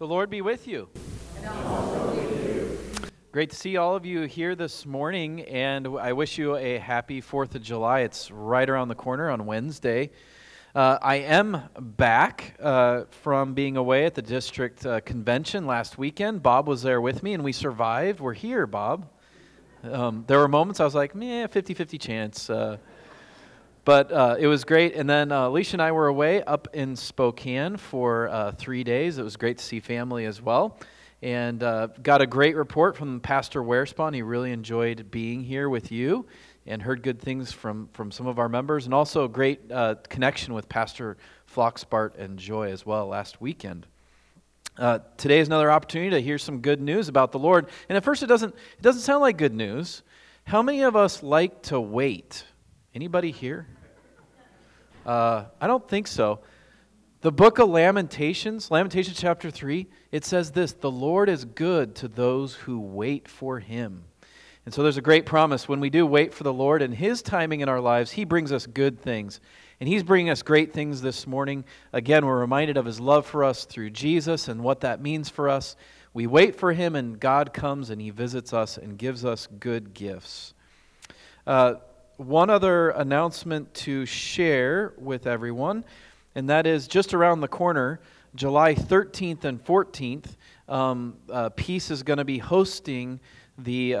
The Lord be with you. And also with you. Great to see all of you here this morning, and I wish you a happy 4th of July. It's right around the corner on Wednesday. I am back from being away at the district convention last weekend. Bob was there with me, and we survived. We're here, Bob. There were moments I was like, 50-50 chance. But it was great. And then Alicia and I were away up in Spokane for 3 days. It was great to see family as well. And got a great report from Pastor Werspawn. He really enjoyed being here with you and heard good things from some of our members. And also a great connection with Pastor Floxbart and Joy as well last weekend. Today is another opportunity to hear some good news about the Lord. And at first it doesn't sound like good news. How many of us like to wait? Anybody here? I don't think so. The book of Lamentations chapter 3, it says this: the Lord is good to those who wait for Him. And so there's a great promise. When we do wait for the Lord and His timing in our lives, He brings us good things. And He's bringing us great things this morning. Again, we're reminded of His love for us through Jesus and what that means for us. We wait for Him and God comes and He visits us and gives us good gifts. One other announcement to share with everyone, and that is just around the corner, July 13th and 14th, Peace is going to be hosting the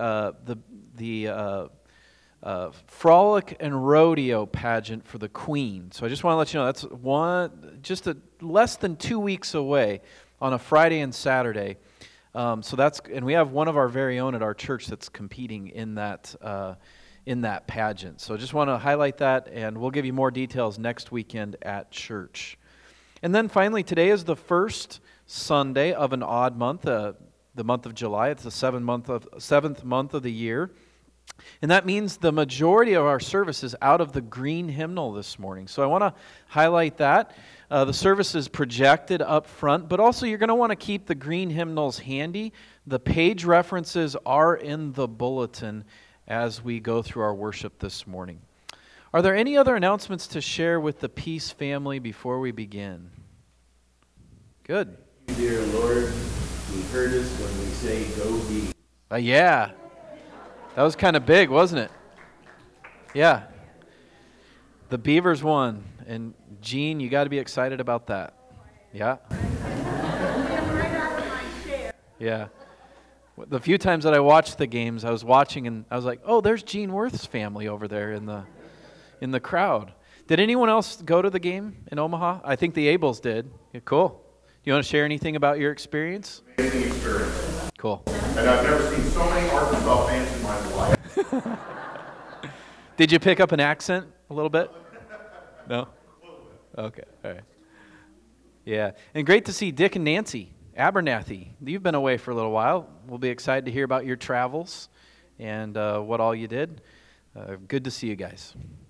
Frolic and Rodeo pageant for the Queen. So I just want to let you know that's less than 2 weeks away on a Friday and Saturday. And we have one of our very own at our church that's competing in that pageant. So just want to highlight that, and we'll give you more details next weekend at church. And then finally, today is the first Sunday of an odd month, the month of July. It's the seventh month of the year. And that means the majority of our service is out of the green hymnal this morning. So I want to highlight that. The service is projected up front, but also you're going to want to keep the green hymnals handy. The page references are in the bulletin as we go through our worship this morning. Are there any other announcements to share with the Peace family before we begin? Good. Dear Lord, you heard us when we say, go be. Yeah. That was kind of big, wasn't it? Yeah. The Beavers won. And Gene, you got to be excited about that. Yeah. Yeah. The few times that I watched the games, I was watching and I was like, oh, there's Gene Worth's family over there in the crowd. Did anyone else go to the game in Omaha? I think the Abels did. Yeah, cool. Do you want to share anything about your experience? Amazing experience. Cool. And I've never seen so many Arkansas fans in my life. Did you pick up an accent a little bit? No? Okay, all right. Yeah, and great to see Dick and Nancy Abernathy. You've been away for a little while. We'll be excited to hear about your travels and what all you did. Good to see you guys.